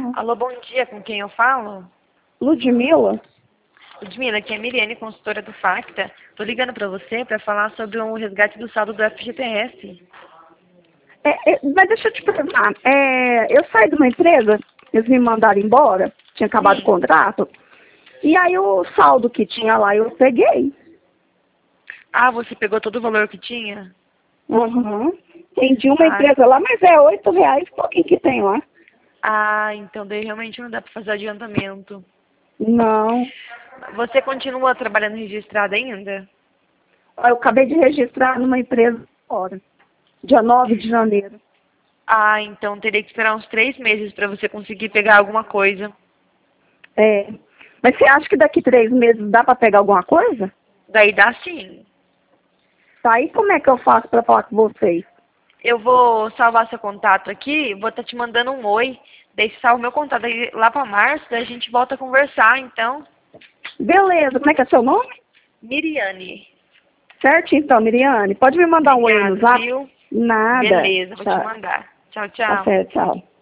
Alô, bom dia, com quem eu falo? Ludmila? Ludmila, aqui é a Miriane, consultora do Facta. Tô ligando pra você pra falar sobre o resgate do saldo do FGTS. Mas deixa eu te perguntar, eu saí de uma empresa, eles me mandaram embora, tinha acabado o Sim. contrato, e aí o saldo que tinha lá eu peguei. Ah, você pegou todo o valor que tinha? Uhum. Tem de uma Ah, empresa lá, mas é R$ 8 pouquinho que tem lá. então daí realmente não dá pra fazer adiantamento. Não. Você continua trabalhando registrada ainda? Eu acabei de registrar numa empresa agora, dia 9 de janeiro. Ah, então teria que esperar uns 3 meses pra você conseguir pegar alguma coisa. É. Mas você acha que daqui 3 meses dá para pegar alguma coisa? Daí dá sim. Tá, aí como é que eu faço para falar com vocês? Eu vou salvar seu contato aqui, vou estar te mandando um oi. Daí você salva o meu contato aí lá pra março, daí a gente volta a conversar, então. Beleza, como é que é seu nome? Miriane. Certo, então, Miriane. Pode me mandar um oi no Obrigado, zap? viu? Nada. Beleza, vou te Tchau. mandar. Tchau, Tá tchau. certo, tchau.